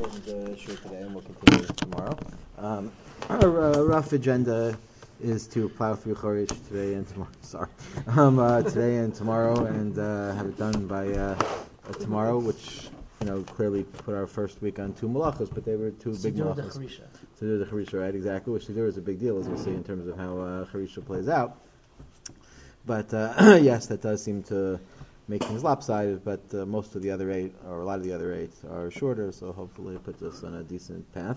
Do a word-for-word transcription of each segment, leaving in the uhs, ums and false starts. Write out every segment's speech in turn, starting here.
shortened uh, share today, and we'll continue tomorrow. Um, our uh, rough agenda is to plow through Choresh today and tomorrow. Sorry, um, uh, today and tomorrow, and uh, have it done by uh, uh, tomorrow, which you know clearly put our first week on two malachos, but they were two big malachos. To do the Charisha, right? Exactly. Which Siddur is a big deal, as we'll see in terms of how uh, Charisha plays out. But uh, yes, that does seem to make things lopsided, but uh, most of the other eight, or a lot of the other eight, are shorter, so hopefully it puts us on a decent path.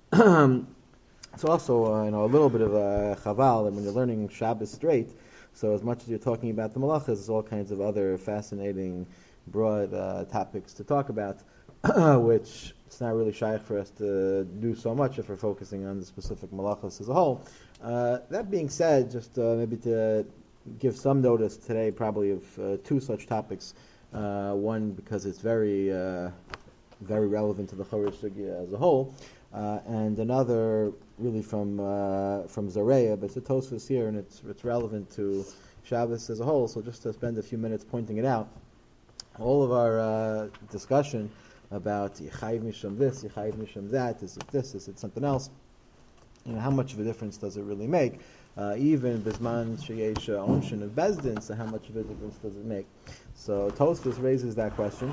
It's also, uh, you know, a little bit of a chaval that when you're learning Shabbos straight, so as much as you're talking about the malachas, there's all kinds of other fascinating, broad uh, topics to talk about, which it's not really shy for us to do so much if we're focusing on the specific malachas as a whole. Uh, that being said, just uh, maybe to give some notice today probably of uh, two such topics. Uh, one, because it's very uh, very relevant to the Choresh Sugya as a whole, uh, and another really from uh, from Zareya, but it's a Tosfos here, and it's it's relevant to Shabbos as a whole, so just to spend a few minutes pointing it out. All of our uh, discussion about Yechayiv Mishum this, Yechayiv Mishum that, is it this, is it something else, you know, how much of a difference does it really make? Uh, even Bisman Sheyesh Onshin of Bezdin, so how much of a difference does it make? So Tosfos raises that question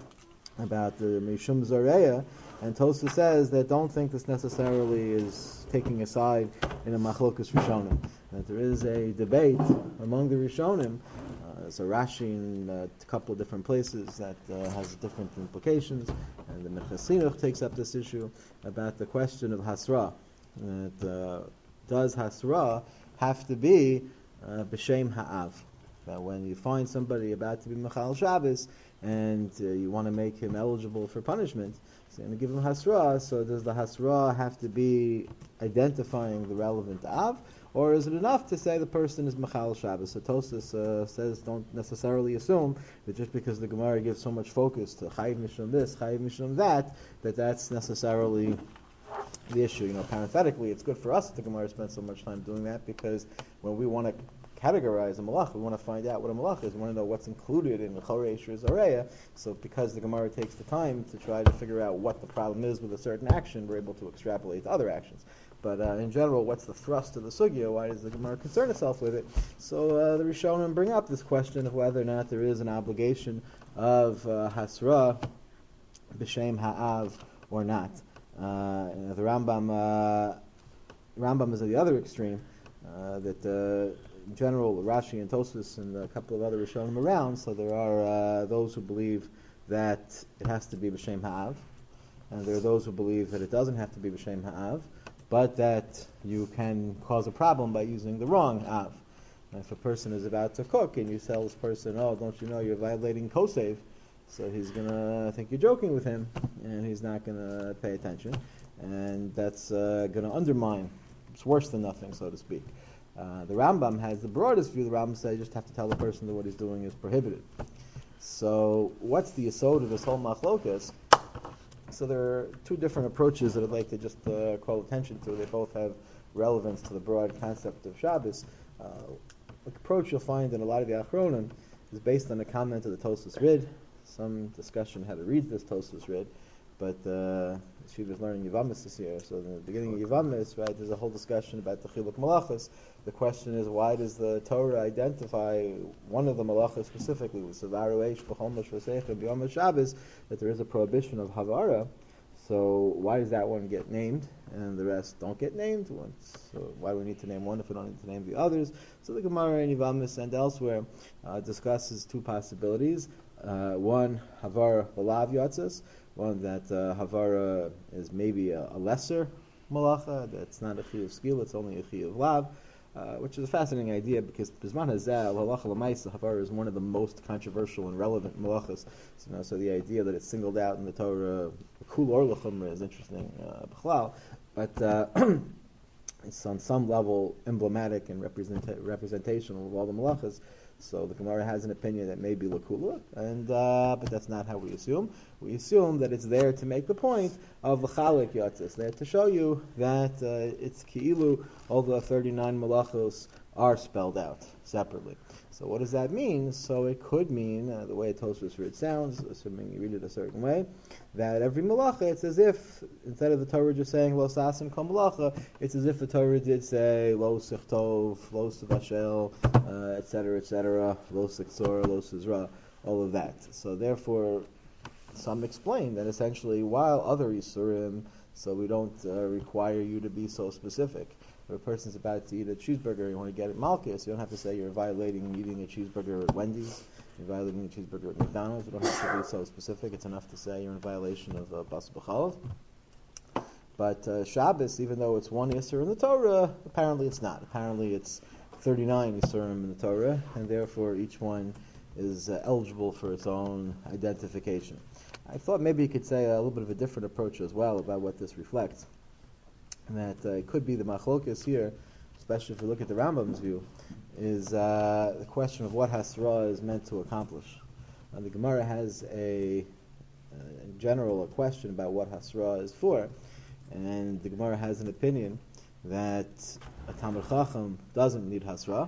about the Mishum Zareya, and Tosfos says that don't think this necessarily is taking a side in a Machlokas Rishonim. That there is a debate among the Rishonim. Uh, so Rashi in uh, a couple of different places that uh, has different implications, and the Minchas Chinuch takes up this issue about the question of Hasra. That uh, does Hasra have to be uh, B'Shem Ha'av? That when you find somebody about to be Mechal Shabbos and uh, you want to make him eligible for punishment, so you're going to give him Hasra, so does the Hasra have to be identifying the relevant Av, or is it enough to say the person is Mechal Shabbos? So Tosfos uh, says don't necessarily assume that just because the Gemara gives so much focus to Chayiv Mishum this, Chayiv Mishum that, that that's necessarily the issue. You know, parenthetically, it's good for us that the Gemara spends so much time doing that, because when we want to categorize a malach, we want to find out what a malach is. We want to know what's included in the Choresh or Zareya. So because the Gemara takes the time to try to figure out what the problem is with a certain action, we're able to extrapolate to other actions. But uh, in general, what's the thrust of the sugya? Why does the Gemara concern itself with it? So uh, the Rishonim bring up this question of whether or not there is an obligation of uh, Hasra B'Shem Ha'av or not. Uh, the Rambam, uh, Rambam is at the other extreme, uh, that uh, in general Rashi and Tosfos and a couple of other Rishonim around, so there are uh, those who believe that it has to be B'Shem Ha'av, and there are those who believe that it doesn't have to be B'Shem Ha'av, but that you can cause a problem by using the wrong Av. And if a person is about to cook and you tell this person, oh, don't you know you're violating Kosev, so he's going to think you're joking with him, and he's not going to pay attention. And that's uh, going to undermine. It's worse than nothing, so to speak. Uh, the Rambam has the broadest view. The Rambam says you just have to tell the person that what he's doing is prohibited. So what's the yesod of this whole machlokas? So there are two different approaches that I'd like to just uh, call attention to. They both have relevance to the broad concept of Shabbos. Uh, the approach you'll find in a lot of the Achronim is based on a comment of the Tosfos Rid. Some discussion how to read this Tosfos Rid, but uh, she was learning Yevamos this year. So in the beginning of Yevamos, right, there's a whole discussion about the Chiluk Malachas. The question is, why does the Torah identify one of the Malachas specifically, with Sevaru Eish B'chol Mashvaseicha B'Yom Shabbos, that there is a prohibition of Havara? So why does that one get named and the rest don't get named? So why do we need to name one if we don't need to name the others? So the Gemara in Yevamos and elsewhere uh, discusses two possibilities. Uh, one, Havara B'Lav Yatzis, one that uh, Havara is maybe a, a lesser malacha, that's not a chi of skill, it's only a chi of lav, uh, which is a fascinating idea, because Bizman Hazeh, halacha l'maisa, Havara is one of the most controversial and relevant malachas. So, you know, so the idea that it's singled out in the Torah, kul or l'chumra, is interesting, uh, b'chlal, but uh, it's on some level emblematic and representa- representational of all the malachas. So the Gemara has an opinion that may be lakula, and uh, but that's not how we assume. We assume that it's there to make the point of l'chalik yatzis, there to show you that uh, it's ki'ilu all the thirty-nine malachos are spelled out separately. So what does that mean? So it could mean, uh, the way Tosfos it sounds, assuming you read it a certain way, that every malacha, it's as if, instead of the Torah just saying, lo sasim kol malacha, it's as if the Torah did say, lo sichtov, lo sivashel, uh, et cetera, et cetera, lo siksor, lo sizra, all of that. So therefore, some explain that essentially, while other Yisurim, so we don't uh, require you to be so specific. If a person's about to eat a cheeseburger, you want to get it Malchus, you don't have to say you're violating eating a cheeseburger at Wendy's, you're violating a cheeseburger at McDonald's, you don't have to be so specific. It's enough to say you're in violation of uh, Bas B'chalav. But uh, Shabbos, even though it's one Yisur in the Torah, apparently it's not. Apparently it's thirty-nine Yisurim in the Torah, and therefore each one is uh, eligible for its own identification. I thought maybe you could say a little bit of a different approach as well about what this reflects. And that uh, it could be the machlokas here, especially if we look at the Rambam's view, is uh, the question of what Hasra is meant to accomplish. Uh, the Gemara has a, uh, in general, a question about what Hasra is for, and the Gemara has an opinion that a Talmid Chacham doesn't need Hasra,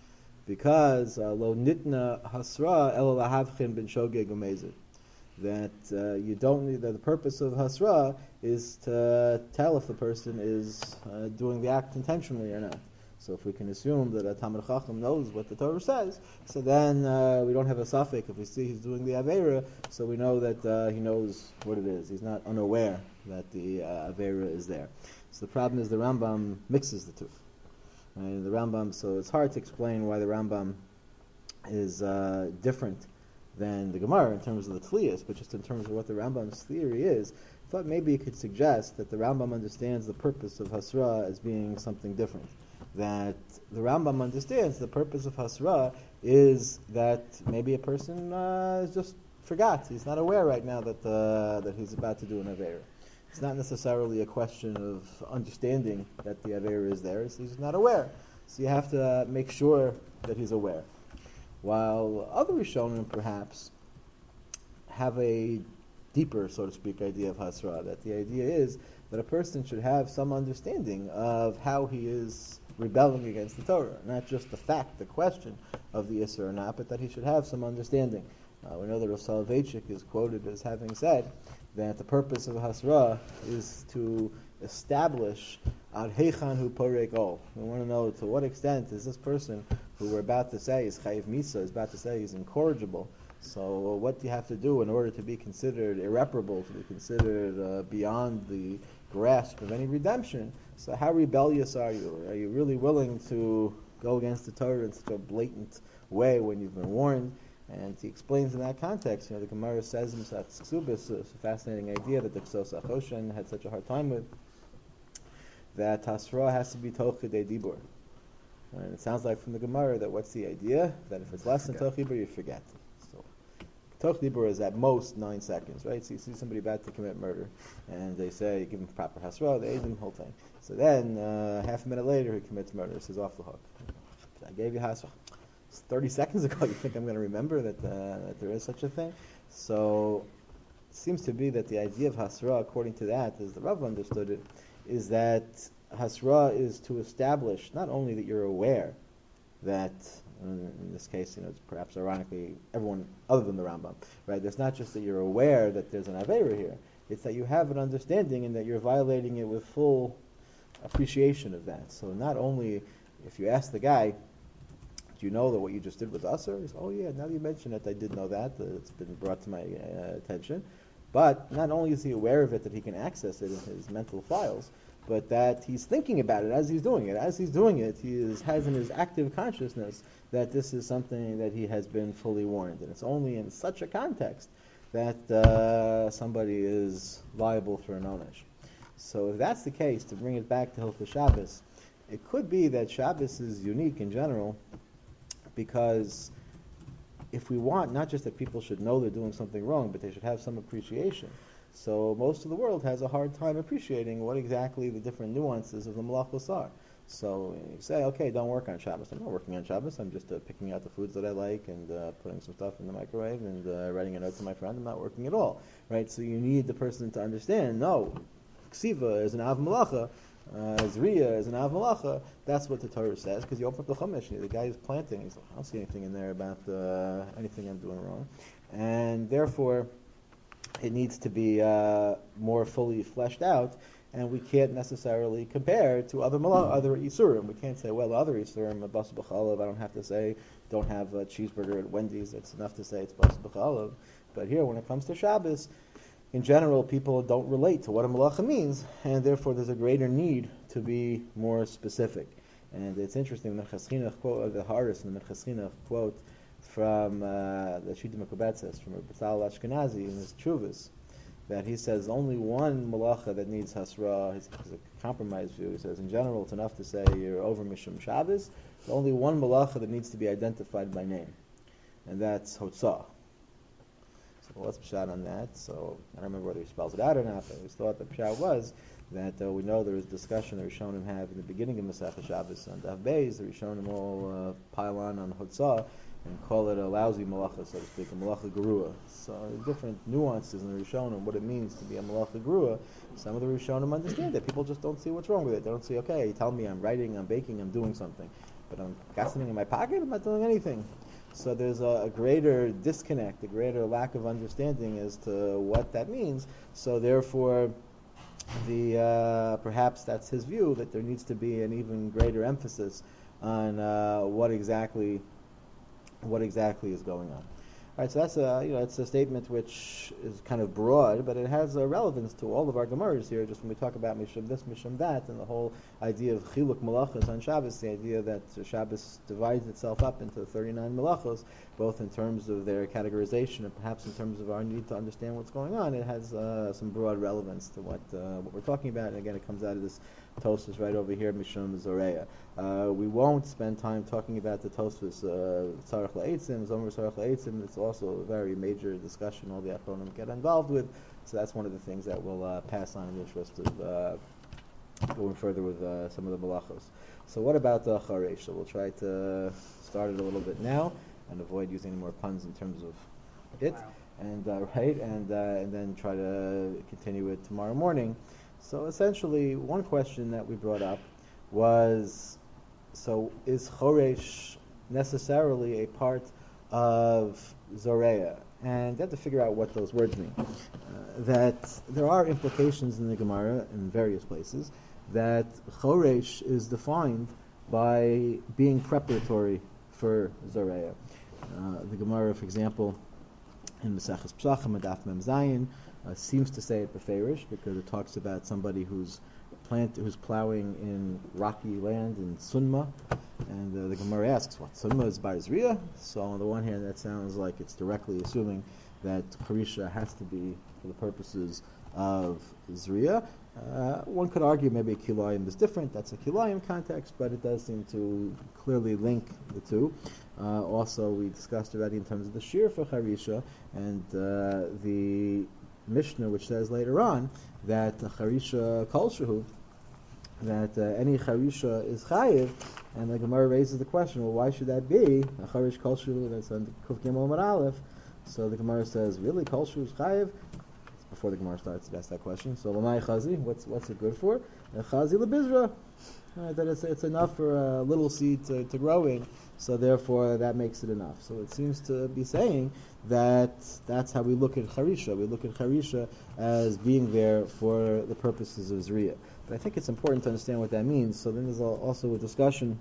because lo nitna Hasra elo lahavchin ben shogeg umezid. That uh, you don't need, that the purpose of Hasra is to tell if the person is uh, doing the act intentionally or not. So if we can assume that a Talmid Chacham knows what the Torah says, so then uh, we don't have a suffix if we see he's doing the Aveira, so we know that uh, he knows what it is. He's not unaware that the uh, Aveira is there. So the problem is the Rambam mixes the two. Right? The Rambam, so it's hard to explain why the Rambam is uh, different than the Gemara in terms of the Tliyas, but just in terms of what the Rambam's theory is, I thought maybe you could suggest that the Rambam understands the purpose of Hasra as being something different. That the Rambam understands the purpose of Hasra is that maybe a person uh, just forgot. He's not aware right now that uh, that he's about to do an Aveira. It's not necessarily a question of understanding that the Aveira is there, so he's not aware. So you have to uh, make sure that he's aware. While other Rishonim perhaps have a deeper, so to speak, idea of Hasra, that the idea is that a person should have some understanding of how he is rebelling against the Torah, not just the fact, the question of the Yisur or not, but that he should have some understanding. Uh, we know that Rav Soloveitchik is quoted as having said that the purpose of Hasra is to establish ad heichan hu porek ol. We want to know to what extent is this person who we're about to say is chayiv misa, is about to say he's incorrigible. So uh, what do you have to do in order to be considered irreparable, to be considered uh, beyond the grasp of any redemption? So how rebellious are you? Are you really willing to go against the Torah in such a blatant way when you've been warned? And he explains in that context, you know, the Gemara says in Masechtas Ksubos, it's a fascinating idea that the Ksos Achoshen had such a hard time with, that Hasra has to be Toch Chidei Dibur. And it sounds like from the Gemara that what's the idea? That if it's less than Toch Dibur, you forget. So Toch Dibur is at most nine seconds, right? So you see somebody about to commit murder, and they say, give him proper Hasra, they aid him the whole thing. So then, uh, half a minute later, he commits murder. Says off the hook. I gave you Hasra. It's thirty seconds ago. You think I'm going to remember that, uh, that there is such a thing? So it seems to be that the idea of Hasra, according to that, as the Rav understood it, is that Hasra is to establish not only that you're aware that, in this case, you know, it's perhaps ironically everyone other than the Rambam, right? It's not just that you're aware that there's an Aveira here. It's that you have an understanding and that you're violating it with full appreciation of that. So not only if you ask the guy, do you know that what you just did was usher? He says, oh yeah, now that you mention it, I did know that. Uh, it's been brought to my uh, attention. But not only is he aware of it, that he can access it in his mental files, but that he's thinking about it as he's doing it. As he's doing it, he is, has in his active consciousness that this is something that he has been fully warned. And it's only in such a context that uh, somebody is liable for an onesh. So if that's the case, to bring it back to Hilchos Shabbos, it could be that Shabbos is unique in general, because if we want, not just that people should know they're doing something wrong, but they should have some appreciation. So most of the world has a hard time appreciating what exactly the different nuances of the malachos are. So you say, okay, don't work on Shabbos. I'm not working on Shabbos. I'm just uh, picking out the foods that I like and uh, putting some stuff in the microwave and uh, writing a note to my friend. I'm not working at all, right? So you need the person to understand, no, ksiva is an av malacha, uh, Zriya is an Av Malacha, that's what the Torah says, because you open up the Chumash, the guy is planting, he's like, I don't see anything in there about uh, anything I'm doing wrong. And therefore, it needs to be uh, more fully fleshed out, and we can't necessarily compare to other malach, other Isurim. We can't say, well, other Isurim, Bas B'chalav, I don't have to say, don't have a cheeseburger at Wendy's, it's enough to say it's Bas B'chalav. But here, when it comes to Shabbos, in general, people don't relate to what a malacha means, and therefore there's a greater need to be more specific. And it's interesting, the Minchas Chinuch quote, the Haris and the Minchas Chinuch quote from uh, the Shita Mekubetzes, from Betzalel Ashkenazi in his Chuvas, that he says only one malacha that needs hasra. It's a compromise view. He says in general it's enough to say you're over Mishum Shabbos. There's only one malacha that needs to be identified by name, and that's Hotzah. So what's Pshat on that? So I don't remember whether he spells it out or not, but I just thought the Pshat was that uh, we know there was discussion the Rishonim have in the beginning of Masechah Shabbos on Daf Beis. The Rishonim all uh, pile on on Hotzah and call it a lousy malacha, so to speak, a malacha gerua. So there's different nuances in the Rishonim, what it means to be a malacha gerua. Some of the Rishonim understand it. People just don't see what's wrong with it. They don't see, okay, you tell me I'm writing, I'm baking, I'm doing something. But I'm got something in my pocket, I'm not doing anything. So there's a, a greater disconnect, a greater lack of understanding as to what that means. So therefore, the uh, perhaps that's his view, that there needs to be an even greater emphasis on uh, what exactly what exactly is going on. All right, so that's a you know it's a statement which is kind of broad, but it has a relevance to all of our Gemaras here. Just when we talk about mishum this, mishum that, and the whole idea of chiluk malachos on Shabbos, the idea that Shabbos divides itself up into thirty-nine malachos, both in terms of their categorization and perhaps in terms of our need to understand what's going on. It has uh, some broad relevance to what uh, what we're talking about. And again, it comes out of this Tosfos right over here, mishum zoreya. Uh, we won't spend time talking about the Tosfos tzarech la'etzim, zomer tzarech la'etzim. It's also a very major discussion all the Achronim get involved with. So that's one of the things that we'll uh, pass on in the interest of uh, going further with uh, some of the malachos. So what about the charesh? So we'll try to start it a little bit now and avoid using any more puns in terms of it, wow. and uh, right, and uh, and then try to continue it tomorrow morning. So essentially, one question that we brought up was, so is choresh necessarily a part of Zoreya? And you have to figure out what those words mean. Uh, that there are implications in the Gemara in various places that choresh is defined by being preparatory for Zoreya. Uh, the Gemara, for example, in Maseches Pesachim, Daf Mem Zayin, uh, seems to say it beferish because it talks about somebody who's plant who's plowing in rocky land in Sunma, and uh, the Gemara asks, what, Sunma is by Zriya? So on the one hand, that sounds like it's directly assuming that Harisha has to be for the purposes of Zriya. Uh, one could argue maybe Kilayim is different, that's a Kilayim context, but it does seem to clearly link the two. Uh, also, we discussed already in terms of the Shir for Harisha, and uh, the Mishnah, which says later on that Harisha Kol Shehu, that uh, any Harisha is Chayiv, and the Gemara raises the question, well, why should that be? A Harish Kol Shehu, that's on Kuf Gimel Amud Aleph. So the Gemara says, really, Kol Shehu is Chayiv? Before the Gemara starts to ask that question. So Lamai Chazi, what's what's it good for? Chazi Lebizra. Right, that it's, it's enough for a little seed to, to grow in, so therefore that makes it enough. So it seems to be saying that that's how we look at Harisha. We look at Harisha as being there for the purposes of Zriya. But I think it's important to understand what that means. So then there's also a discussion.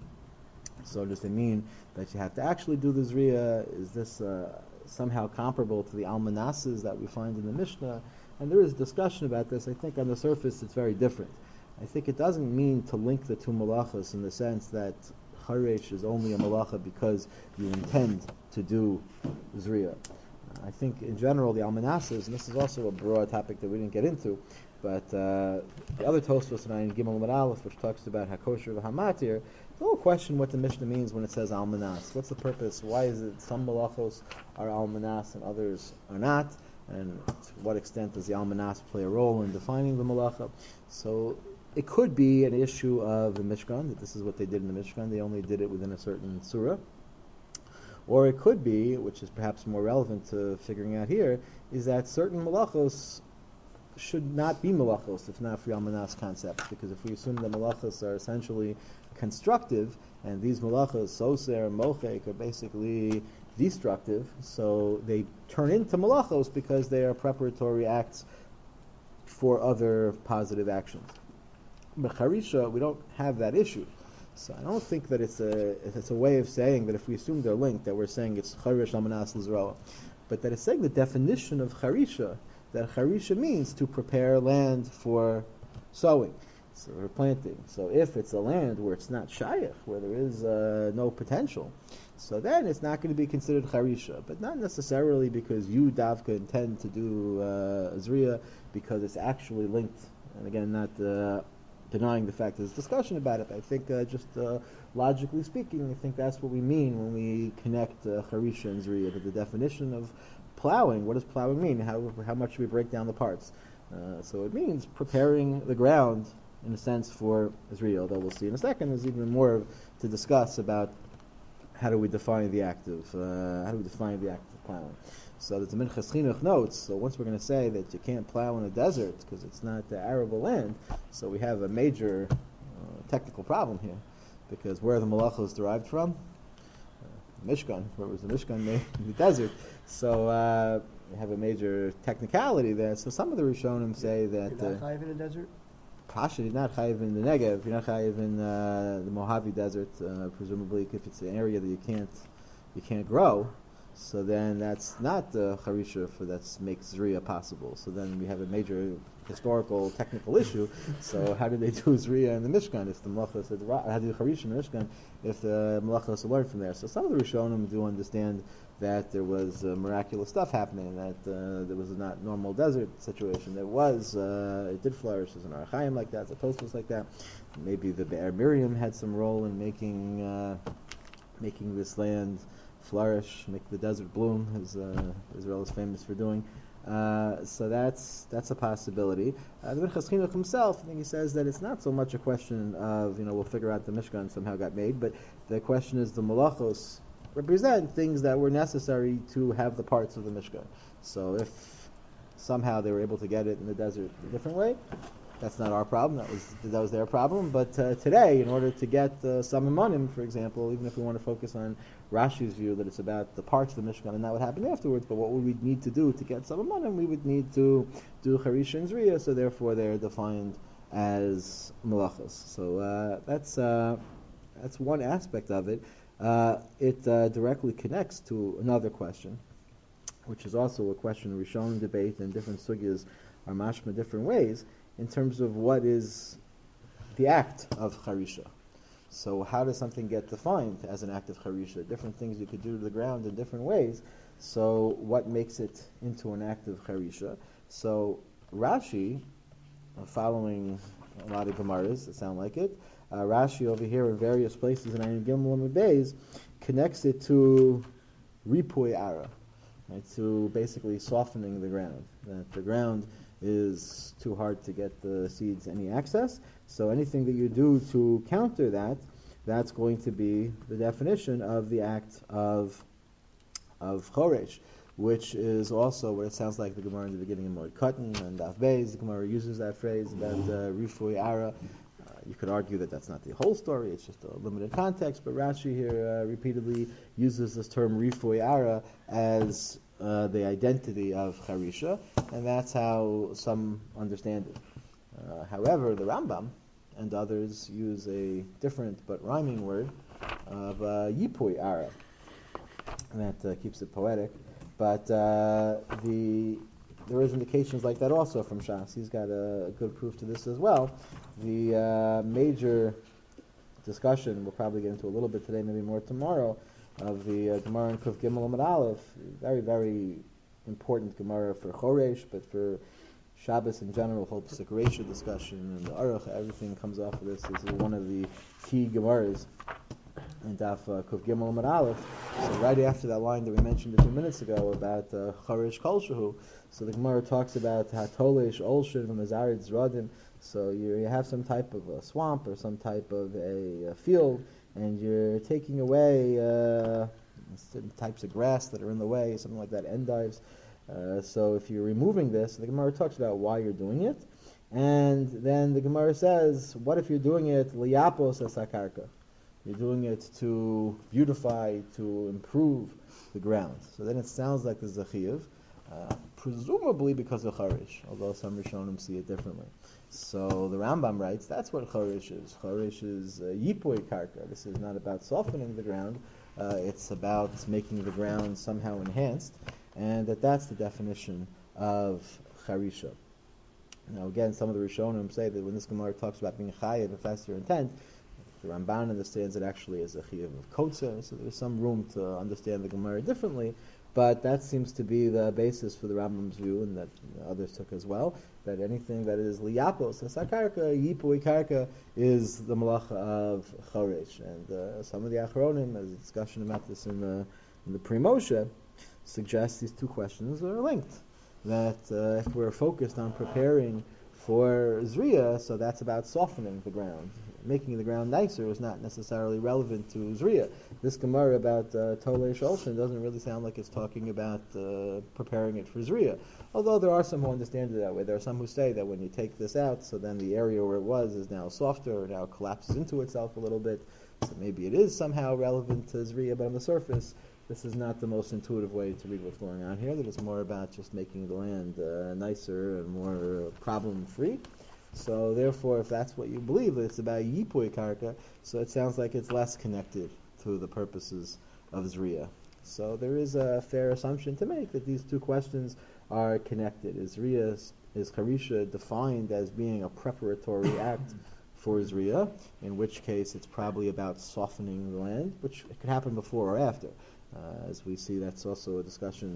So does it mean that you have to actually do the Zriya? Is this uh, somehow comparable to the Almanasas that we find in the Mishnah? And there is discussion about this. I think on the surface it's very different. I think it doesn't mean to link the two malachas in the sense that Haresh is only a malacha because you intend to do Zriya. Uh, I think in general the Almanasas, and this is also a broad topic that we didn't get into, but uh, the other Tosfos in Gimel Amud Aleph, which talks about Hakosher v'Hamatir, it's a little question what the Mishnah means when it says Almanas. What's the purpose? Why is it some malachos are Almanas and others are not? And to what extent does the Almanas play a role in defining the malacha? So it could be an issue of the Mishkan, that this is what they did in the Mishkan, they only did it within a certain surah. Or it could be, which is perhaps more relevant to figuring out here, is that certain malachos should not be malachos if not for Yalmanas concept, because if we assume that malachos are essentially constructive, and these malachos, soser and mochek, are basically destructive, so they turn into malachos because they are preparatory acts for other positive actions. But charisha, we don't have that issue. So I don't think that it's a it's a way of saying that if we assume they're linked, that we're saying it's charish amanas l'zroa, but that it's saying the definition of charisha, that charisha means to prepare land for sowing, so for planting. So if it's a land where it's not shayach, where there is uh, no potential, so then it's not going to be considered charisha, but not necessarily because you davka intend to do uh, zriya, because it's actually linked. And again, not uh, denying the fact there's discussion about it. I think uh, just uh, logically speaking, I think that's what we mean when we connect uh, Harisha and Zriya to the definition of plowing. What does plowing mean? How how much should we break down the parts? Uh, so it means preparing the ground, in a sense, for Zriya, although we'll see in a second there's even more to discuss about how do we define the act of, uh, how do we define the act of plowing. So the Minchas Chinuch notes, so once we're going to say that you can't plow in a desert because it's not the arable land, so we have a major uh, technical problem here, because where are the malachos derived from? Uh, Mishkan. Where was the Mishkan made? In the desert. So uh, we have a major technicality there. So some of the Rishonim say that you're not chayiv in the desert? Pasha, you're not chayiv in the Negev, you're not chayiv in uh, the Mojave Desert, uh, presumably if it's an area that you can't you can't grow. So then that's not the charisha for that makes zriya possible. So then we have a major historical technical issue. So how do they do zriya in the Mishkan if the malachos, how do you charisha in the Mishkan if the malachos are learned from there? So some of the Rishonim do understand that there was uh, miraculous stuff happening, that uh, there was a not normal desert situation. There was, uh, it did flourish. There's an Archaim like that, there's a Tosfos like that. Maybe the Be'er Miriam had some role in making uh, making this land flourish, make the desert bloom, as uh, Israel is famous for doing. Uh, so that's that's a possibility. Uh, the Minchas Chinuch himself, I think he says that it's not so much a question of, you know, we'll figure out the Mishkan somehow got made, but the question is the malachos represent things that were necessary to have the parts of the Mishkan. So if somehow they were able to get it in the desert a different way, that's not our problem. That was that was their problem. But uh, today, in order to get uh, some imanim, for example, even if we want to focus on Rashi's view that it's about the parts of the Mishkan and not what happened afterwards, but what would we need to do to get some imanim? We would need to do Harisha and Zriya, so therefore they're defined as malachos. So uh, that's uh, that's one aspect of it. Uh, it uh, directly connects to another question, which is also a question we shown debate, and different sugyas are mashma different ways, in terms of what is the act of charisha. So how does something get defined as an act of charisha? Different things you could do to the ground in different ways. So what makes it into an act of charisha? So Rashi, uh, following a lot of Gemaras that sound like it, uh, Rashi over here in various places in Ayin Gimel and Beis connects it to ripui ara, right, to basically softening the ground. That the ground is too hard to get the seeds any access. So anything that you do to counter that, that's going to be the definition of the act of of choresh, which is also what it sounds like the Gemara in the beginning of Moed Katan and Daf Beis. The Gemara uses that phrase about uh, rifui ara. Uh, you could argue that that's not the whole story; it's just a limited context. But Rashi here uh, repeatedly uses this term rifui ara as Uh, the identity of charisha, and that's how some understand it. Uh, however, the Rambam and others use a different but rhyming word of uh, yipui ara, and that uh, keeps it poetic. But uh, the there is indications like that also from Shas. He's got a, a good proof to this as well. The uh, major discussion we'll probably get into a little bit today, maybe more tomorrow, of the uh, Gemara in Kuf Gimel Amud Aleph, very, very important Gemara for Choresh, but for Shabbos in general, whole Pesach Reisha discussion, and the Aruch, everything comes off of this. This is one of the key Gemaras in Daf uh, Kuf Gimel Amud Aleph. So right after that line that we mentioned a few minutes ago about uh, Choresh Kolshahu, so the Gemara talks about Hatolesh Olshin from Azarid Zradim. So you, you have some type of a swamp or some type of a, a field, and you're taking away uh, certain types of grass that are in the way, something like that, endives, Uh, so if you're removing this, the Gemara talks about why you're doing it, and then the Gemara says, what if you're doing it liyapos asakarka? You're doing it to beautify, to improve the ground. So then it sounds like there's a chiyuv, uh, presumably because of charish, although some Rishonim see it differently. So the Rambam writes, that's what charish is. Charish is uh, yipui karka. This is not about softening the ground, uh, it's about making the ground somehow enhanced, and that that's the definition of charisha. Now again, some of the Rishonim say that when this Gemara talks about being chayiv, if that's your intent, the Ramban understands it actually as a chiyuv of kotza, so there's some room to understand the Gemara differently, but that seems to be the basis for the Rambam's view, and that you know, others took as well, that anything that is liyapos, sakarka, yipui karka, is the malacha of charesh. And uh, some of the Achronim, as a discussion about this in the, in the Pri Moshe, suggests these two questions are linked. That uh, if we're focused on preparing for Zriya, so that's about softening the ground. Making the ground nicer is not necessarily relevant to Zriya. This Gemara about uh, Tolei Shulchan doesn't really sound like it's talking about uh, preparing it for Zriya. Although there are some who understand it that way. There are some who say that when you take this out, so then the area where it was is now softer, or now collapses into itself a little bit. So maybe it is somehow relevant to Zriya, but on the surface, this is not the most intuitive way to read what's going on here. That it's more about just making the land uh, nicer and more uh, problem-free. So therefore, if that's what you believe, that it's about yipui karka, so it sounds like it's less connected to the purposes of Zriya. So there is a fair assumption to make that these two questions are connected. Is Zriya, is charisha defined as being a preparatory act for Zriya, in which case it's probably about softening the land, which it could happen before or after. Uh, as we see, that's also a discussion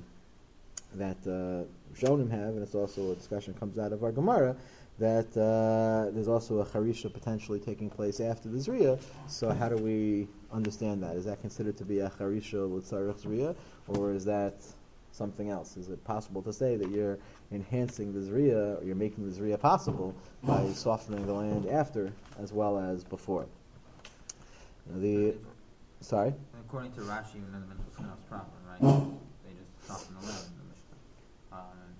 that uh, Rishonim have, and it's also a discussion that comes out of our Gemara, that uh, there's also a charisha potentially taking place after the Zriya. So how do we understand that? Is that considered to be a charisha l'tzarech Zriya, or is that something else? Is it possible to say that you're enhancing the Zriya, or you're making the Zriya possible by softening the land after as well as before? Now the sorry? According to Rashi, even though the Minchas Chinuch proper, right? They just soften the land in the Mishnah.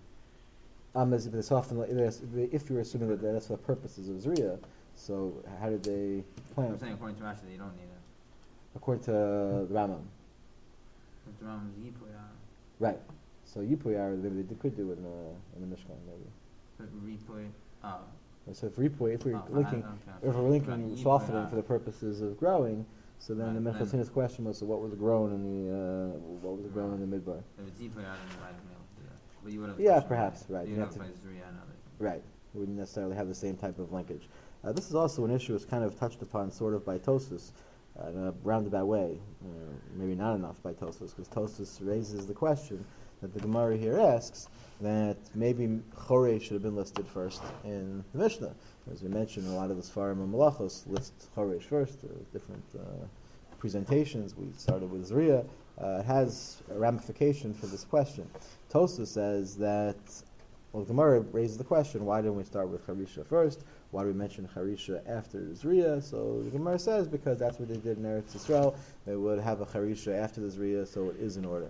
Um, Um, as if they soften, if you're assuming that that's for purposes of Zriya, so how did they plan? I'm saying according to Rashi, that you don't need it. According to the Rambam. According to Rambam's Yipuyar. Right. So Yipuyar, they, they could do it in the in the Mishkan maybe. But Ripuy, oh. So if Ripuy, if we're Oh, linking, okay. if we're linking Right, softening Yipuyar. for the purposes of growing, so then Right, the Minchas then- Chinuch's question was, so what was grown in the uh, what was grown in the midbar? If it's Yipuyar, then you might have been able to do that. But you would have. Yeah, perhaps, right. You You would have have to- played Zuriya and others. Right. We wouldn't necessarily have the same type of linkage. Uh, this is also an issue that's kind of touched upon sort of by Tosfos, uh, in a roundabout way. Uh, maybe not enough by Tosfos, because Tosfos raises the question that the Gemara here asks, that maybe Chorei should have been listed first in the Mishnah. As we mentioned, a lot of the Sfarim and Malachos list Chorei first. There are different uh, presentations. We started with Zriya. Uh, it has a ramification for this question. Tosfos says that, well, the Gemara raises the question, why didn't we start with Charisha first? Why do we mention Charisha after Zriya? So the Gemara says, because that's what they did in Eretz Yisrael. They would have a Charisha after the Zriya, so it is in order.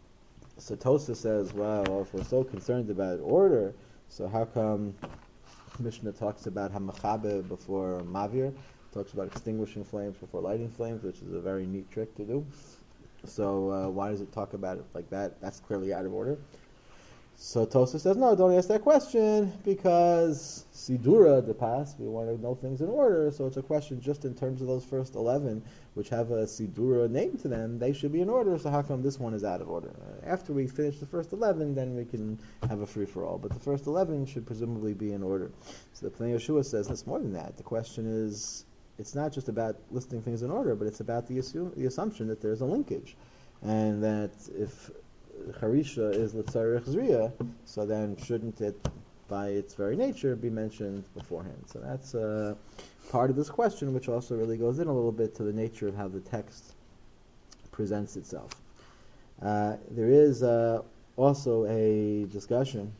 So Tosfos says, well, if we're so concerned about order, so how come Mishnah talks about Hamachabe before Mavir, talks about extinguishing flames before lighting flames, which is a very neat trick to do. So uh, why does it talk about it like that? That's clearly out of order. So Tosfos says, no, don't ask that question, because Sidura de Pas, we want to know things in order, so it's a question just in terms of those first eleven, which have a Sidura name to them, they should be in order, so how come this one is out of order? Uh, after we finish the first eleven, then we can have a free-for-all, but the first eleven should presumably be in order. So the Pnei Yeshua says, it's more than that. The question is, it's not just about listing things in order, but it's about the, assume, the assumption that there's a linkage, and that if Charisha is L'tzarech Zriya, so then shouldn't it, by its very nature, be mentioned beforehand? So that's uh, part of this question, which also really goes in a little bit to the nature of how the text presents itself. Uh, there is uh, also a discussion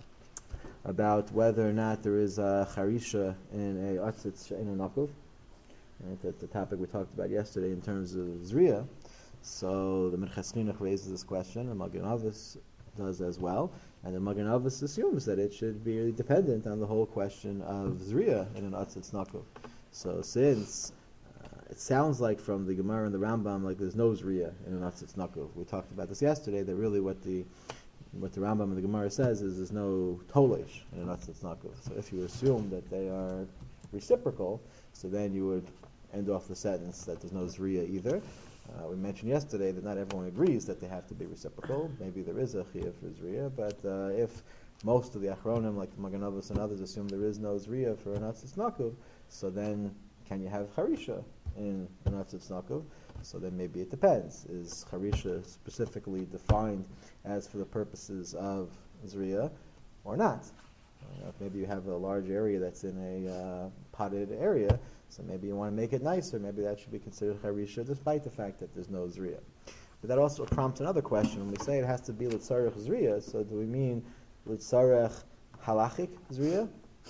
about whether or not there is a Charisha in a Atzitz She'einu Nakuv. Right, that's the topic we talked about yesterday in terms of Zriya. So the Minchas Chinuch raises this question, and Magen Avos does as well. And the Magen Avos assumes that it should be dependent on the whole question of Zriya in an Atzitz Nakov. So since uh, it sounds like from the Gemara and the Rambam like there's no Zriya in an Atzitz Nakov. We talked about this yesterday, that really what the what the Rambam and the Gemara says is there's no Tolesh in an Atzitz Nakov. So if you assume that they are reciprocal, so then you would end off the sentence that there's no Zriya either. Uh, we mentioned yesterday that not everyone agrees that they have to be reciprocal. Maybe there is a chiyuv for Zriya, but uh, if most of the Achronim, like the Magen Avos and others, assume there is no Zriya for an Atzitz Nakov, so then can you have Harisha in an Atzitz Nakov? So then maybe it depends. Is Harisha specifically defined as for the purposes of Zriya or not? Uh, maybe you have a large area that's in a uh, potted area, so maybe you want to make it nicer. Maybe that should be considered Harisha, despite the fact that there's no Zriya. But that also prompts another question. When we say it has to be Litzarech Zriya, so do we mean Litzarech Halachic Zriya?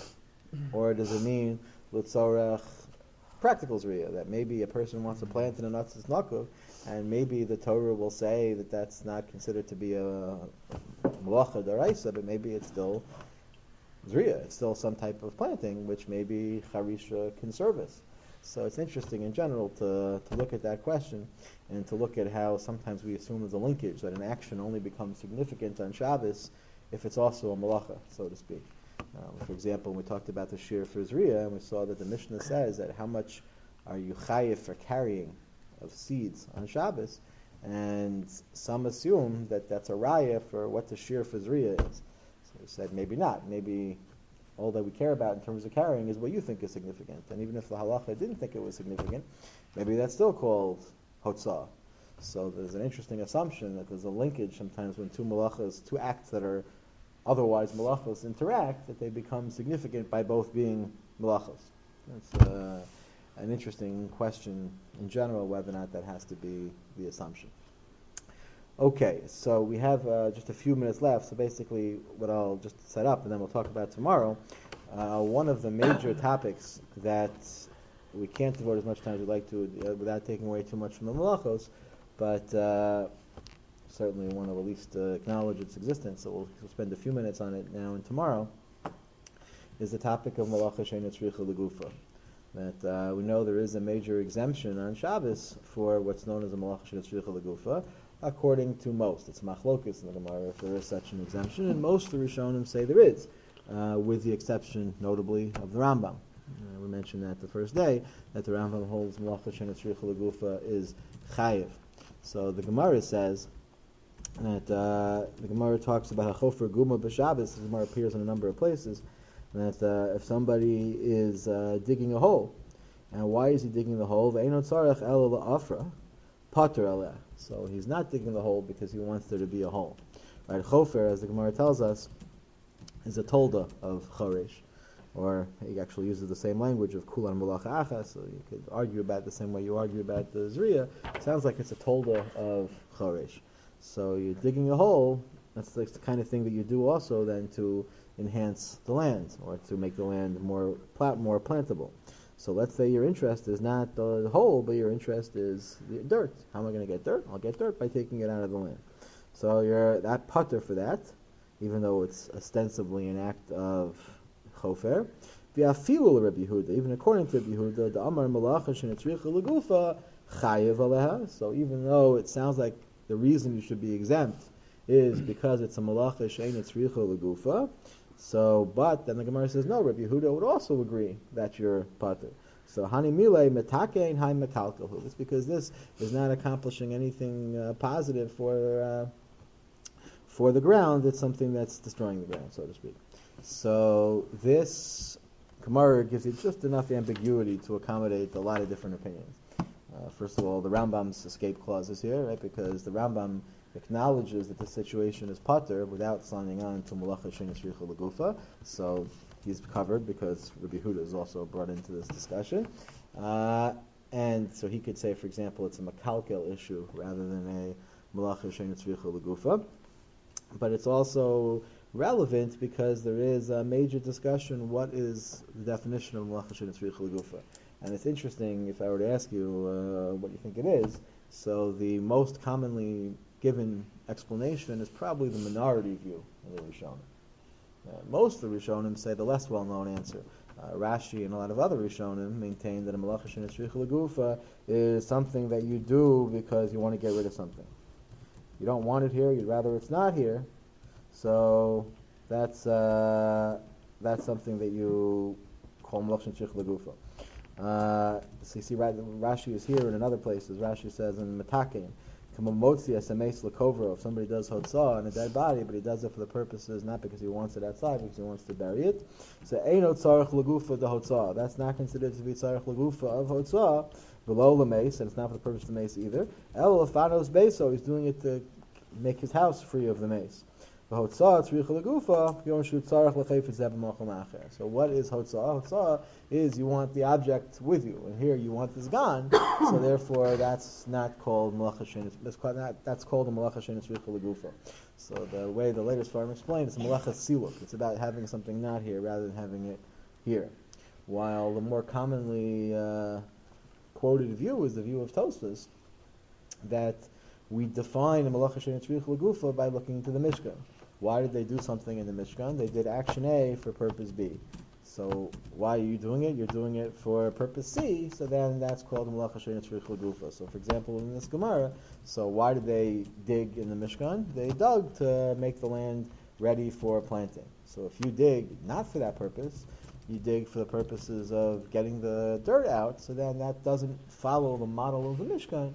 Or does it mean Litzarech practical Zriya? That maybe a person wants to plant in an Atzitz Nakov, and maybe the Torah will say that that's not considered to be a Malacha Daraisa, but maybe it's still Zriya, it's still some type of planting, which maybe Harisha can service. So it's interesting in general to, to look at that question and to look at how sometimes we assume there's a linkage, that an action only becomes significant on Shabbos if it's also a malacha, so to speak. Um, for example, when we talked about the shir for Zriya, and we saw that the Mishnah says that how much are you chayiv for carrying of seeds on Shabbos, and some assume that that's a raya for what the shir for Zriya is. We said maybe not. Maybe all that we care about in terms of carrying is what you think is significant. And even if the halacha didn't think it was significant, maybe that's still called hotzah. So there's an interesting assumption that there's a linkage sometimes when two malachas, two acts that are otherwise malachos interact, that they become significant by both being malachos. It's uh, an interesting question in general whether or not that has to be the assumption. Okay, so we have uh, just a few minutes left, so basically what I'll just set up and then we'll talk about tomorrow. Uh, one of the major topics that we can't devote as much time as we'd like to uh, without taking away too much from the malachos, but uh, certainly want to at least uh, acknowledge its existence, so we'll, we'll spend a few minutes on it now and tomorrow, is the topic of malacha she'eina tzricha legufa. That uh, we know there is a major exemption on Shabbos for what's known as a malacha she'eina tzricha legufa, according to most. It's machlokes in the Gemara if there is such an exemption, and most of the Rishonim say there is, uh, with the exception, notably, of the Rambam. Uh, we mentioned that the first day, that the Rambam holds malacha she'eina tzricha legufa is chayiv. So the Gemara says that uh, the Gemara talks about hachofer guma b'Shabbos. The Gemara appears in a number of places. That uh, if somebody is uh, digging a hole, and why is he digging the hole? Ve'eino tzarech ela la'afra, pater aleh. So he's not digging the hole because he wants there to be a hole. Right? Chofer, as the Gemara tells us, is a tolda of choresh, or he actually uses the same language of kulan malacha achas. So you could argue about it the same way you argue about the zriya. It sounds like it's a tolda of choresh. So you're digging a hole. That's the kind of thing that you do also then to enhance the land or to make the land more plat more plantable. So let's say your interest is not the hole, but your interest is the dirt. How am I going to get dirt? I'll get dirt by taking it out of the land. So you're that putter for that, even though it's ostensibly an act of chofer. V'afilu Rabbi Yehuda, even according to Rabbi Yehuda, the Amar Malacha she'netzricha legufa chayev aleha. So even though it sounds like the reason you should be exempt is because it's a malacha she'netzricha legufa, so, but then the Gemara says, no, Rabbi Yehuda would also agree that you're pater. So, hani milei metakein hai mekalkalhu. It's because this is not accomplishing anything uh, positive for uh, for the ground. It's something that's destroying the ground, so to speak. So, this Gemara gives you just enough ambiguity to accommodate a lot of different opinions. Uh, first of all, the Rambam's escape clause is here, right? Because the Rambam acknowledges that the situation is pater without signing on to malacha she'eina tzricha legufa, so he's covered because Rabbi Yehuda is also brought into this discussion, uh, and so he could say, for example, it's a makalkel issue rather than a malacha she'eina tzricha legufa. But it's also relevant because there is a major discussion: what is the definition of malacha she'eina tzricha legufa? And it's interesting if I were to ask you uh, what you think it is. So the most commonly given explanation is probably the minority view of the Rishonim. Uh, most of the Rishonim say the less well-known answer. Uh, Rashi and a lot of other Rishonim maintain that a malacha she'eina tzricha l'gufa is something that you do because you want to get rid of something. You don't want it here, you'd rather it's not here, so that's uh, that's something that you call malacha she'eina tzricha l'gufa. Uh, so you see, Rashi is here and in other places. Rashi says in Metakin, if somebody does hotzah on a dead body, but he does it for the purposes not because he wants it outside, because he wants to bury it. So eino tzarich lagufa de hotzah. That's not considered to be tzarich lagufa of hotzah below the mace, and it's not for the purpose of the mace either. El afanos beso, he's doing it to make his house free of the mace. So what is hotzah? Hotzah is you want the object with you, and here you want this gone. So therefore, that's not called malacha she'eina. That's called that's called a malacha she'eina tzricha l'gufa. So the way the latest farm explained, it's malacha siluk. It's about having something not here rather than having it here. While the more commonly uh, quoted view is the view of Tosfos, that we define a malacha she'eina tzricha l'gufa by looking into the Mishkan. Why did they do something in the Mishkan? They did action A for purpose B. So why are you doing it? You're doing it for purpose C, so then that's called malacha she'eina tzricha l'gufa. So for example, in this Gemara, so why did they dig in the Mishkan? They dug to make the land ready for planting. So if you dig not for that purpose, you dig for the purposes of getting the dirt out, so then that doesn't follow the model of the Mishkan,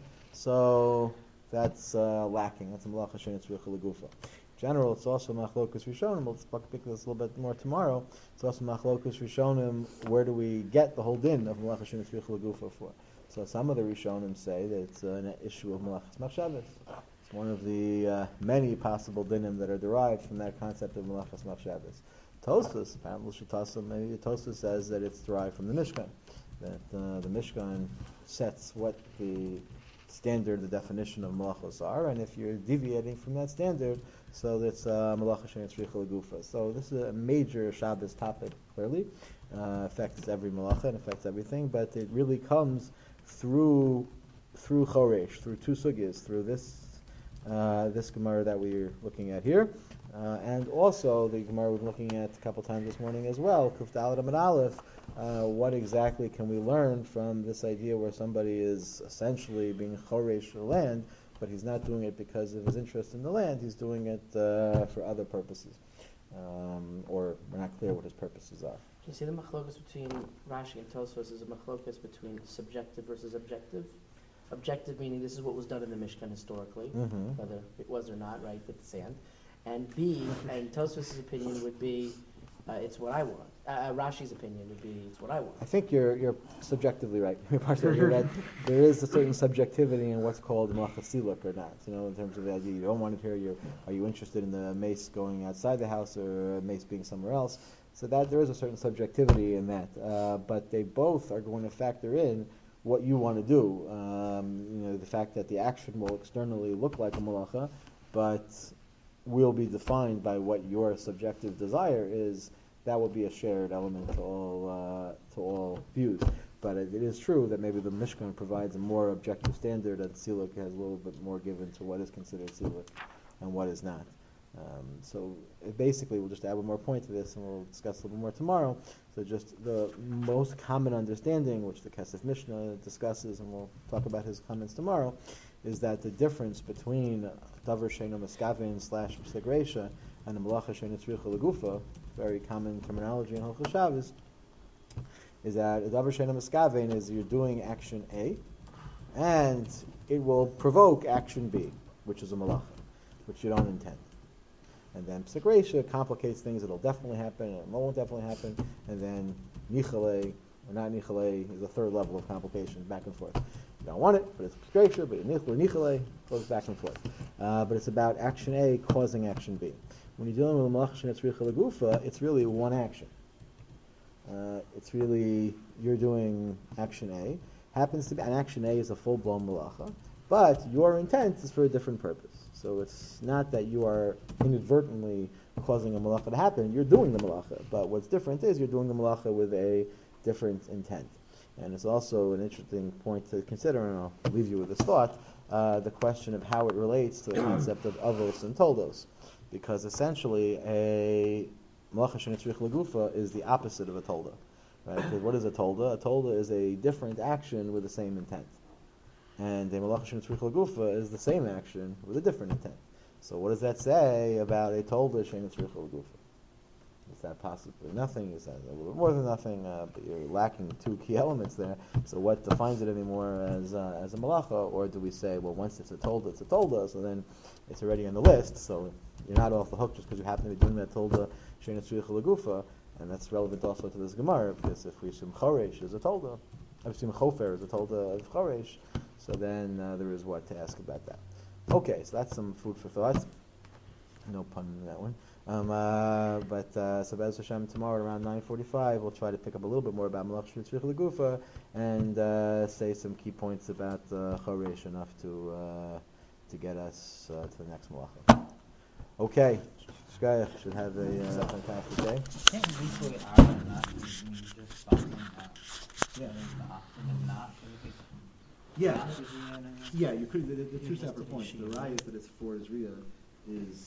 so that's uh, lacking. That's a malacha she'eina tzricha l'gufa. In general, it's also machlokus rishonim. We'll pick this a little bit more tomorrow. It's also machlokus rishonim. Where do we get the whole din of malacha she'eina tzricha l'gufa for? So some of the rishonim say that it's an issue of malachas machshavos. It's one of the uh, many possible dinim that are derived from that concept of malachas machshavos. Tosfos, apparently Shitasim, maybe Tosfos says that it's derived from the Mishkan. That uh, the Mishkan sets what the standard, the definition of malachos are, and if you're deviating from that standard, so that's uh, malacha she'eina tzricha l'gufa. So this is a major Shabbos topic, clearly. Uh, affects every malacha and affects everything, but it really comes through through Choresh, through two sugyas, through this uh, this Gemara that we're looking at here, uh, and also the Gemara we're looking at a couple times this morning as well, Kuf Daled Amud Aleph. Uh, what exactly can we learn from this idea where somebody is essentially being choresh for land, but he's not doing it because of his interest in the land, he's doing it uh, for other purposes. Um, or we're not clear what his purposes are. Can you see the machlokas between Rashi and Tosfos is a machlokas between subjective versus objective? Objective meaning this is what was done in the Mishkan historically, mm-hmm. whether it was or not, right, with the sand. And B, and Tosfos' opinion would be, uh, it's what I want. Uh, Rashi's opinion would be, it's what I want. I think you're you're subjectively right. You're right. There is a certain subjectivity in what's called malacha siluk or not. You know, in terms of the idea, you don't want it here. You're, are you interested in the mace going outside the house or a mace being somewhere else? So that there is a certain subjectivity in that. Uh, but they both are going to factor in what you want to do. Um, you know, the fact that the action will externally look like a malacha, but will be defined by what your subjective desire is. That will be a shared element to all uh, to all views. But it, it is true that maybe the Mishkan provides a more objective standard, and Siluk has a little bit more given to what is considered Siluk and what is not. Um, so it basically, we'll just add one more point to this, and we'll discuss a little bit more tomorrow. So just the most common understanding, which the Kesef Mishnah discusses, and we'll talk about his comments tomorrow, is that the difference between Davar She'eino Miskaven slash Psek Reisha and the Malacha She'eina Tzricha L'gufa, very common terminology in Hilchos Shabbos, is that a Davar She'eino Miskaven is you're doing action A, and it will provoke action B, which is a Malacha, which you don't intend. And then Psek Reisha complicates things. It'll definitely happen, and it won't definitely happen. And then Nichale, or not Nichale, is a third level of complication, back and forth. You don't want it, but it's Psek Reisha, but Nichale, Nichale goes back and forth. Uh, but it's about action A causing action B. When you're dealing with a Malacha She'eina Tzricha L'gufa, it's really one action. Uh, it's really, you're doing action A. Happens to be, and action A is a full-blown Malacha, but your intent is for a different purpose. So it's not that you are inadvertently causing a malacha to happen. You're doing the malacha. But what's different is you're doing the malacha with a different intent. And it's also an interesting point to consider, and I'll leave you with this thought. uh, the question of how it relates to the concept of avos and toldos, because essentially a malacha shenetzrich legufa is the opposite of a tolda, right? Because what is a tolda? A tolda is a different action with the same intent, and a malacha shenetzrich legufa is the same action with a different intent. So what does that say about a tolda shenetzrich legufa? Is that possibly nothing? Is that a little bit more than nothing? Uh, but you're lacking two key elements there. So what defines it anymore as uh, as a malacha? Or do we say, well, once it's a tolda, it's a tolda, so then it's already on the list, so you're not off the hook just because you happen to be doing that tolda shein etzricha legufa, and that's relevant also to this Gemara, because if we assume choresh is a tolda, if we assume chofer is a tolda of choresh, so then uh, there is what to ask about that. Okay, so that's some food for thought. No pun in that one. Um, uh, but uh, so Be'ez Hashem, tomorrow at around nine forty-five, we'll try to pick up a little bit more about Malach Shmitzrich Legufa and uh, say some key points about uh, Choresh enough to uh, to get us uh, to the next Malacha. Okay, Shkayach should have a uh, fantastic day. Can't we equally out and not mean just something that Yeah. is the opposite of not? So we could Yeah, not is the end, I guess? yeah, you could, the, the two It has to separate be points. she. The rise that it's for Israel is